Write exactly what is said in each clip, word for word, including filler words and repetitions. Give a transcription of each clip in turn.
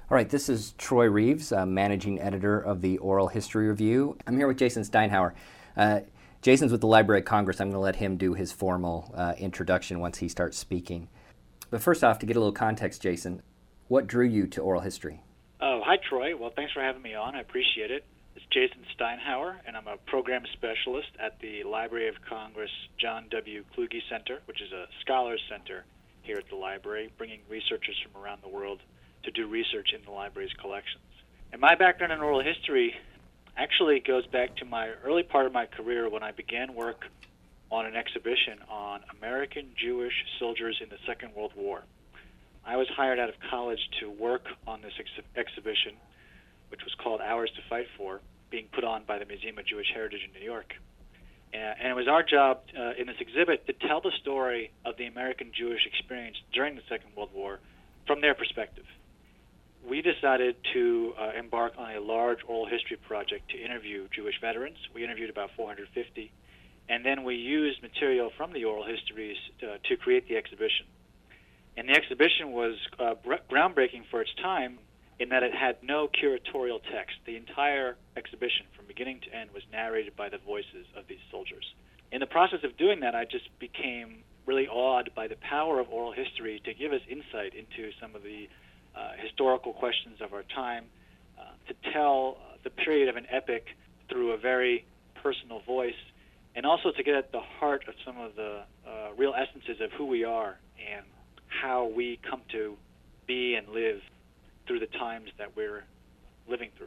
All right, this is Troy Reeves, uh, managing editor of the Oral History Review. I'm here with Jason Steinhauer. Uh, Jason's with the Library of Congress. I'm going to let him do his formal uh, introduction once he starts speaking. But first off, to get a little context, Jason, what drew you to oral history? Oh, hi, Troy. Well, thanks for having me on. I appreciate it. It's Jason Steinhauer, and I'm a program specialist at the Library of Congress John W. Kluge Center, which is a scholars center here at the library, bringing researchers from around the world to do research in the library's collections. And my background in oral history actually goes back to my early part of my career when I began work on an exhibition on American Jewish soldiers in the Second World War. I was hired out of college to work on this ex- exhibition, which was called Ours to Fight For, being put on by the Museum of Jewish Heritage in New York. And, and it was our job uh, in this exhibit to tell the story of the American Jewish experience during the Second World War from their perspective. We decided to uh, embark on a large oral history project to interview Jewish veterans. We interviewed about four hundred fifty, and then we used material from the oral histories to, to create the exhibition. And the exhibition was uh, groundbreaking for its time in that it had no curatorial text. The entire exhibition, from beginning to end, was narrated by the voices of these soldiers. In the process of doing that, I just became really awed by the power of oral history to give us insight into some of the uh, historical questions of our time, uh, to tell uh, the period of an epic through a very personal voice, and also to get at the heart of some of the uh, real essences of who we are and how we come to be and live through the times that we're living through.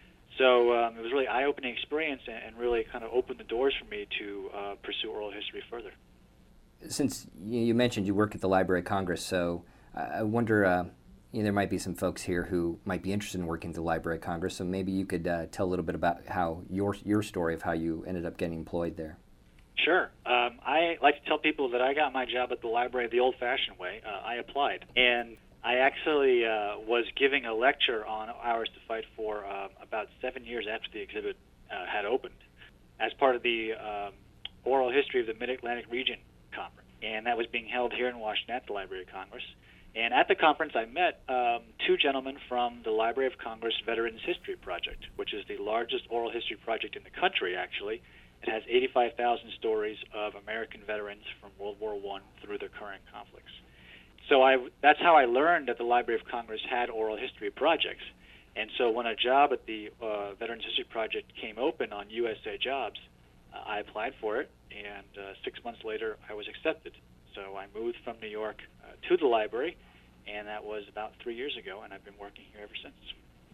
So um, it was a really eye-opening experience and, and really kind of opened the doors for me to uh, pursue oral history further. Since you mentioned you work at the Library of Congress, so I wonder, uh, you know, there might be some folks here who might be interested in working at the Library of Congress, so maybe you could uh, tell a little bit about how your your story of how you ended up getting employed there. Sure. Um, I like to tell people that I got my job at the library the old-fashioned way. Uh, I applied, and I actually uh, was giving a lecture on Ours to Fight For uh, about seven years after the exhibit uh, had opened as part of the um, Oral History of the Mid-Atlantic Region Conference, and that was being held here in Washington at the Library of Congress. And at the conference, I met um, two gentlemen from the Library of Congress Veterans History Project, which is the largest oral history project in the country, actually. It has eighty-five thousand stories of American veterans from World War One through their current conflicts. So I, that's how I learned that the Library of Congress had oral history projects. And so when a job at the uh, Veterans History Project came open on U S A Jobs, uh, I applied for it, and uh, six months later I was accepted. So I moved from New York uh, to the library, and that was about three years ago, and I've been working here ever since.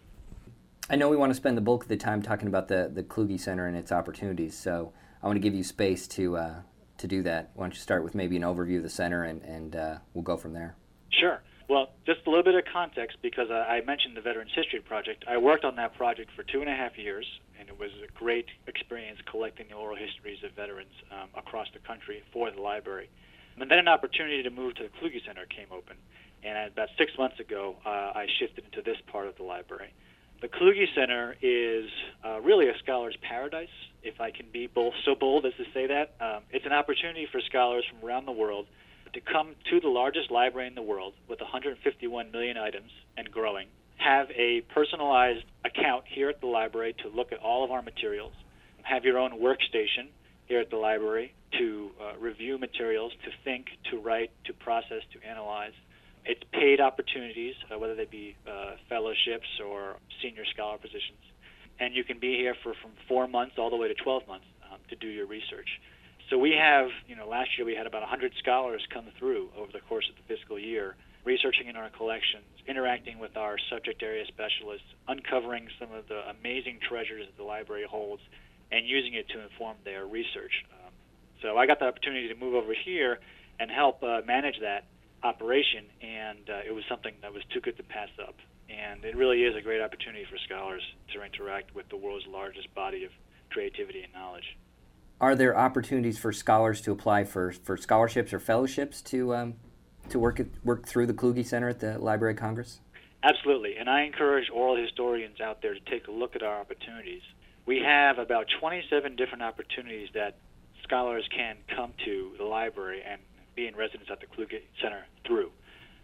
I know we want to spend the bulk of the time talking about the, the Kluge Center and its opportunities, so I want to give you space to uh, to do that. Why don't you start with maybe an overview of the center, and, and uh, we'll go from there. Sure. Well, just a little bit of context, because I, I mentioned the Veterans History Project. I worked on that project for two and a half years, and it was a great experience collecting the oral histories of veterans um, across the country for the library. And then an opportunity to move to the Kluge Center came open, and about six months ago, uh, I shifted into this part of the library. The Kluge Center is uh, really a scholar's paradise, if I can be bold, so bold as to say that. Um, it's an opportunity for scholars from around the world to come to the largest library in the world with one hundred fifty-one million items and growing, have a personalized account here at the library to look at all of our materials, have your own workstation here at the library to uh, review materials, to think, to write, to process, to analyze. It's paid opportunities, uh, whether they be uh, fellowships or senior scholar positions. And you can be here for from four months all the way to twelve months um, to do your research. So we have, you know, last year we had about one hundred scholars come through over the course of the fiscal year, researching in our collections, interacting with our subject area specialists, uncovering some of the amazing treasures that the library holds, and using it to inform their research. Um, so I got the opportunity to move over here and help uh, manage that operation, and uh, it was something that was too good to pass up. And it really is a great opportunity for scholars to interact with the world's largest body of creativity and knowledge. Are there opportunities for scholars to apply for, for scholarships or fellowships to um, to work at, work through the Kluge Center at the Library of Congress? Absolutely, and I encourage oral historians out there to take a look at our opportunities. We have about twenty-seven different opportunities that scholars can come to the library and be in residence at the Kluge Center through.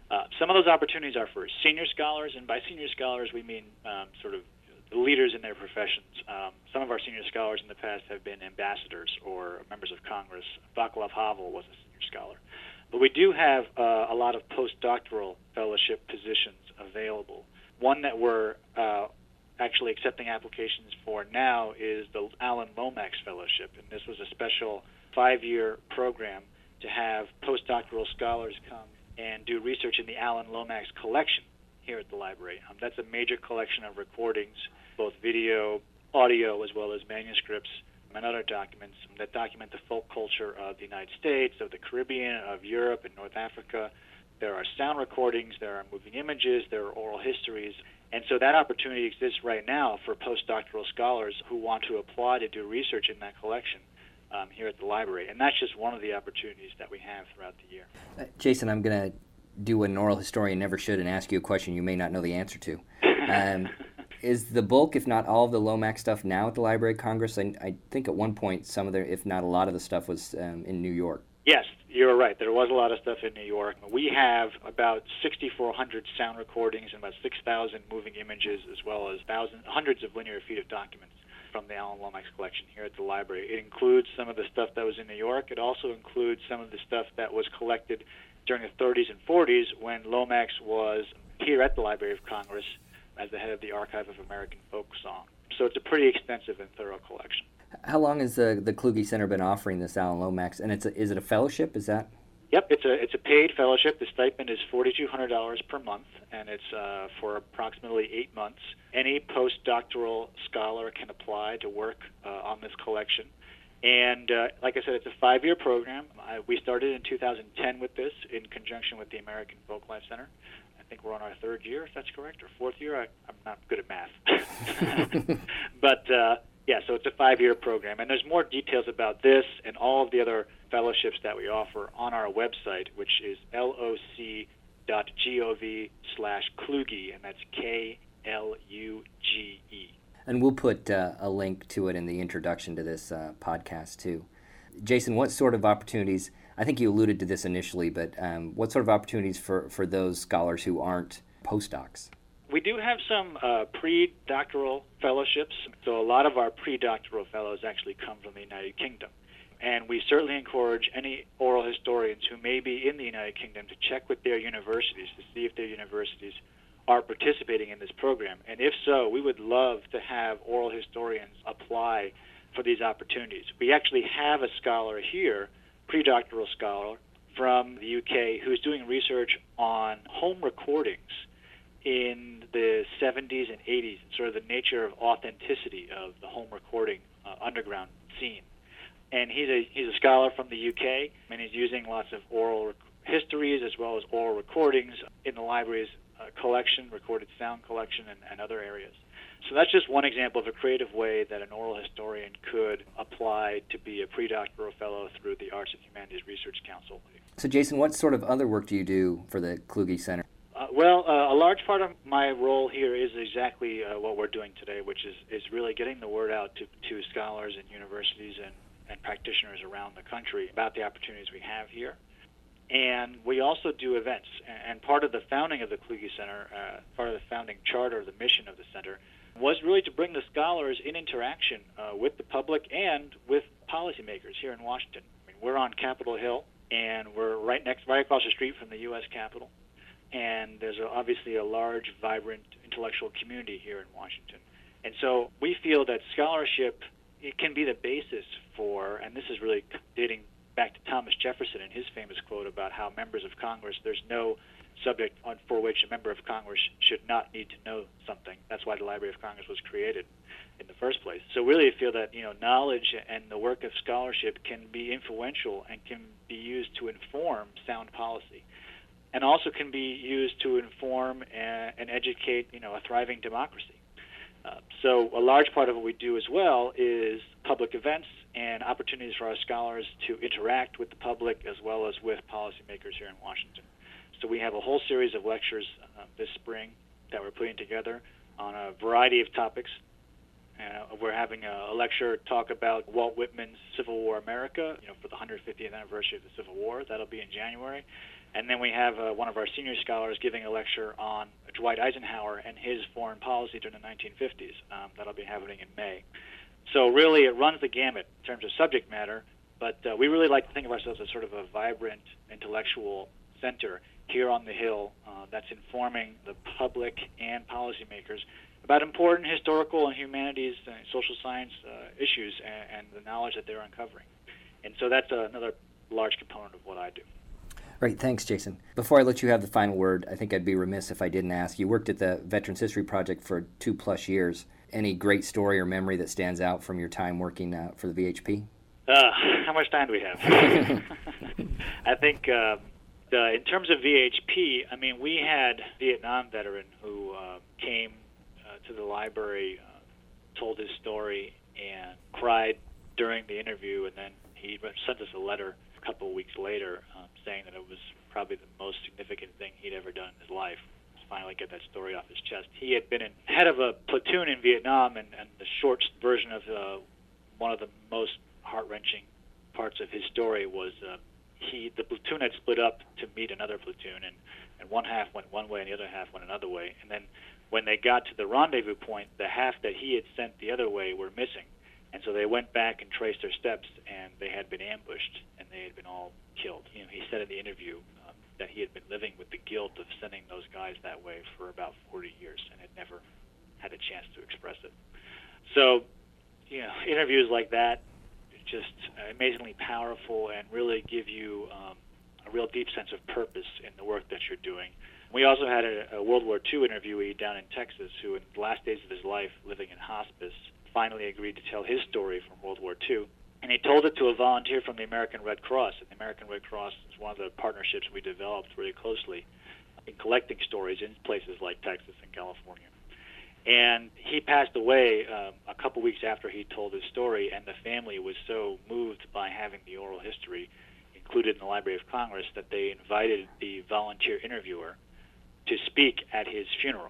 Uh, some of those opportunities are for senior scholars, and by senior scholars we mean um, sort of the leaders in their professions. Um, some of our senior scholars in the past have been ambassadors or members of Congress. Vaclav Havel was a senior scholar. But we do have uh, a lot of postdoctoral fellowship positions available. One that we're uh, actually accepting applications for now is the Alan Lomax Fellowship, and this was a special five-year program to have postdoctoral scholars come and do research in the Alan Lomax collection here at the library. Um, that's a major collection of recordings, both video, audio, as well as manuscripts and other documents that document the folk culture of the United States, of the Caribbean, of Europe and North Africa. There are sound recordings, there are moving images, there are oral histories. And so that opportunity exists right now for postdoctoral scholars who want to apply to do research in that collection um, here at the library. And that's just one of the opportunities that we have throughout the year. Uh, Jason, I'm going to do what an oral historian never should and ask you a question you may not know the answer to. Um, is the bulk, if not all, of the Lomax stuff now at the Library of Congress? I, I think at one point some of the, if not a lot of the stuff was um, in New York. Yes, you're right. There was a lot of stuff in New York. We have about sixty-four hundred sound recordings and about six thousand moving images, as well as thousands, hundreds of linear feet of documents from the Alan Lomax collection here at the library. It includes some of the stuff that was in New York. It also includes some of the stuff that was collected during the thirties and forties when Lomax was here at the Library of Congress as the head of the Archive of American Folk Song. So it's a pretty extensive and thorough collection. How long has the the Kluge Center been offering this Alan Lomax? And it's a, is it a fellowship? Is that? Yep, it's a it's a paid fellowship. The stipend is forty-two hundred dollars per month, and it's uh, for approximately eight months. Any postdoctoral scholar can apply to work uh, on this collection. And uh, like I said, it's a five-year program. I, we started in two thousand ten with this in conjunction with the American Folklife Center. I think we're on our third year, if that's correct, or fourth year. I, I'm not good at math. but, uh, yeah, so it's a five-year program. And there's more details about this and all of the other fellowships that we offer on our website, which is loc dot gov slash Kluge, and that's K L U G E. And we'll put uh, a link to it in the introduction to this uh, podcast, too. Jason, what sort of opportunities, I think you alluded to this initially, but um, what sort of opportunities for, for those scholars who aren't postdocs? We do have some uh, pre-doctoral fellowships. So a lot of our pre-doctoral fellows actually come from the United Kingdom. And we certainly encourage any oral historians who may be in the United Kingdom to check with their universities to see if their universities are participating in this program. And if so, we would love to have oral historians apply for these opportunities. We actually have a scholar here, pre-doctoral scholar from the U K, who's doing research on home recordings in the seventies and eighties, sort of the nature of authenticity of the home recording uh, underground scene. And he's a he's a scholar from the U K, and he's using lots of oral rec- histories as well as oral recordings in the library's uh, collection, recorded sound collection, and, and other areas. So that's just one example of a creative way that an oral historian could apply to be a pre-doctoral fellow through the Arts and Humanities Research Council. So, Jason, what sort of other work do you do for the Kluge Center? Uh, well, uh, a large part of my role here is exactly uh, what we're doing today, which is, is really getting the word out to, to scholars and universities and, and practitioners around the country about the opportunities we have here. And we also do events. And part of the founding of the Kluge Center, uh, part of the founding charter, the mission of the center, was really to bring the scholars in interaction uh, with the public and with policymakers here in Washington. I mean, we're on Capitol Hill, and we're right next, right across the street from the U S Capitol. And there's a, obviously a large, vibrant intellectual community here in Washington. And so we feel that scholarship, it can be the basis for, and this is really dating back to Thomas Jefferson and his famous quote about how members of Congress, there's no subject on, for which a member of Congress should not need to know something. That's why the Library of Congress was created in the first place. So really I feel that, you know, knowledge and the work of scholarship can be influential and can be used to inform sound policy, and also can be used to inform and, and educate, you know, a thriving democracy. Uh, so a large part of what we do as well is public events and opportunities for our scholars to interact with the public as well as with policymakers here in Washington. So we have a whole series of lectures uh, this spring that we're putting together on a variety of topics. Uh, we're having a, a lecture talk about Walt Whitman's Civil War America, you know, for the one hundred fiftieth anniversary of the Civil War. That'll be in January. And then we have uh, one of our senior scholars giving a lecture on Dwight Eisenhower and his foreign policy during the nineteen fifties. Um, that'll be happening in May. So really, it runs the gamut in terms of subject matter, but uh, we really like to think of ourselves as sort of a vibrant intellectual center here on the Hill uh, that's informing the public and policymakers about important historical and humanities and social science uh, issues and, and the knowledge that they're uncovering. And so that's uh, another large component of what I do. Right, thanks, Jason. Before I let you have the final word, I think I'd be remiss if I didn't ask. You worked at the Veterans History Project for two plus years. Any great story or memory that stands out from your time working uh, for the V H P? Uh, how much time do we have? I think uh, uh, in terms of V H P, I mean, we had a Vietnam veteran who uh, came uh, to the library, uh, told his story, and cried during the interview, and then he sent us a letter a couple of weeks later um, saying that it was probably the most significant thing he'd ever done in his life, to finally get that story off his chest. He had been in, head of a platoon in Vietnam, and, and the short version of uh, one of the most heart-wrenching parts of his story was uh, he the platoon had split up to meet another platoon, and, and one half went one way and the other half went another way. And then when they got to the rendezvous point, the half that he had sent the other way were missing. And so they went back and traced their steps, and they had been ambushed, and they had been all killed. You know, he said in the interview um, that he had been living with the guilt of sending those guys that way for about forty years and had never had a chance to express it. So, you know, interviews like that just amazingly powerful and really give you um, a real deep sense of purpose in the work that you're doing. We also had a, a World War Two interviewee down in Texas who, in the last days of his life, living in hospice, finally agreed to tell his story from World War Two. And he told it to a volunteer from the American Red Cross. And the American Red Cross is one of the partnerships we developed really closely in collecting stories in places like Texas and California. And he passed away um, a couple weeks after he told his story, and the family was so moved by having the oral history included in the Library of Congress that they invited the volunteer interviewer to speak at his funeral.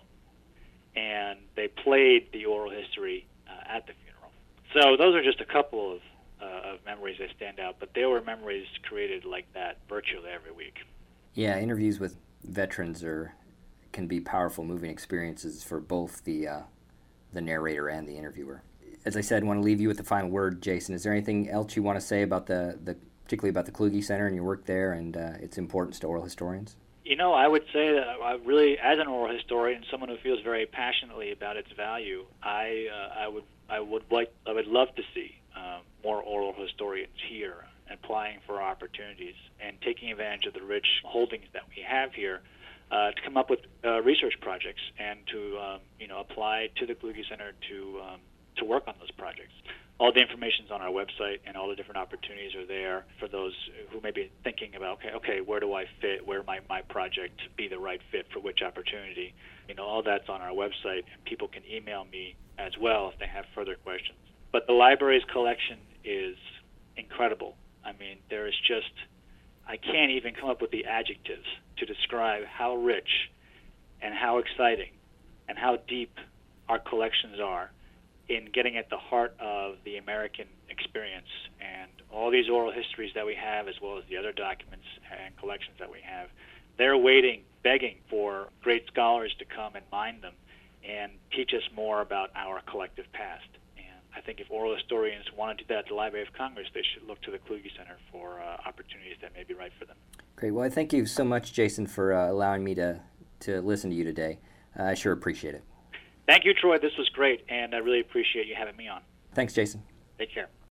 And they played the oral history uh, at the funeral. So those are just a couple of, uh, of memories that stand out, but there were memories created like that virtually every week. Yeah, interviews with veterans are can be powerful, moving experiences for both the uh, the narrator and the interviewer. As I said, I want to leave you with the final word, Jason. Is there anything else you want to say about the, the particularly about the Kluge Center and your work there and uh, its importance to oral historians? You know, I would say that I really, as an oral historian, someone who feels very passionately about its value, I uh, I would I would like I would love to see um, more oral historians here applying for opportunities and taking advantage of the rich holdings that we have here. Uh, to come up with uh, research projects and to um, you know apply to the Kluge Center to um, to work on those projects. All the information's on our website, and all the different opportunities are there for those who may be thinking about okay, okay, where do I fit? Where might my project be the right fit for which opportunity? You know, all that's on our website, and people can email me as well if they have further questions. But the library's collection is incredible. I mean, there is just I can't even come up with the adjectives to describe how rich and how exciting and how deep our collections are in getting at the heart of the American experience. And all these oral histories that we have, as well as the other documents and collections that we have, they're waiting, begging for great scholars to come and mine them and teach us more about our collective past. I think if oral historians want to do that at the Library of Congress, they should look to the Kluge Center for uh, opportunities that may be right for them. Great. Well, I thank you so much, Jason, for uh, allowing me to, to listen to you today. Uh, I sure appreciate it. Thank you, Troy. This was great, and I really appreciate you having me on. Thanks, Jason. Take care.